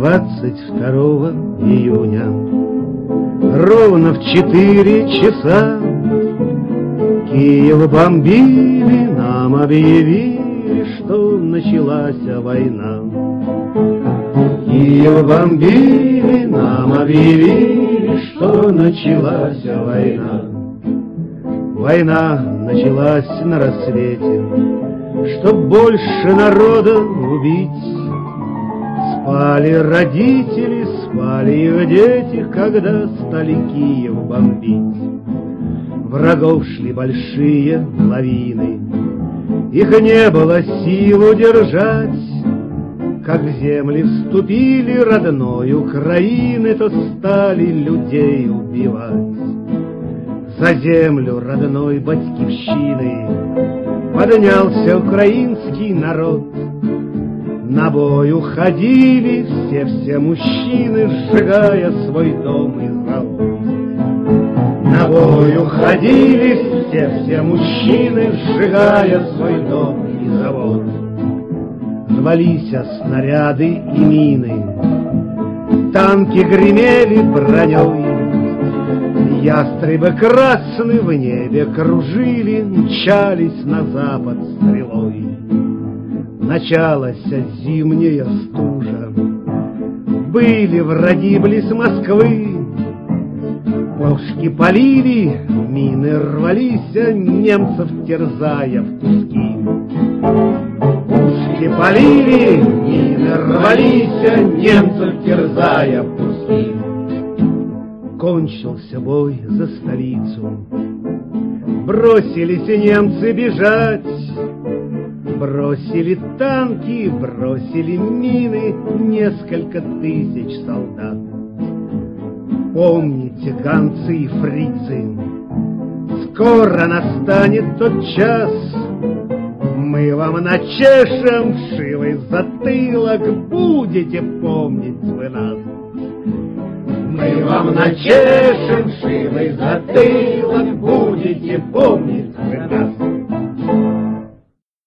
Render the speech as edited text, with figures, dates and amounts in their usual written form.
22 июня ровно в 4 часа Киев бомбили, нам объявили, что началась война. Киев бомбили, нам объявили, что началась война. Война началась на рассвете, чтоб больше народа убить. Спали родители, спали их дети, когда стали Киев бомбить. Врагов шли большие лавины, их не было сил удержать. Как в земли вступили родной Украины, то стали людей убивать. За землю родной батькивщины поднялся украинский народ. На бой уходили все мужчины, сжигая свой дом и завод. На бой уходили все мужчины, сжигая свой дом и завод. Рвались снаряды и мины, танки гремели броней. Ястребы красные в небе кружили, мчались на запад стрелой. Началась зимняя стужа, были враги близ Москвы. Пушки полили, мины рвались, немцев терзая в куски. Пушки полили, мины рвались, немцев терзая в куски. Кончился бой за столицу, бросились немцы бежать. Бросили танки, бросили мины, несколько тысяч солдат. Помните, гонцы и фрицы, скоро настанет тот час. Мы вам начешем вшивый затылок, будете помнить вы нас. Мы вам начешем вшивый затылок, будете помнить вы нас.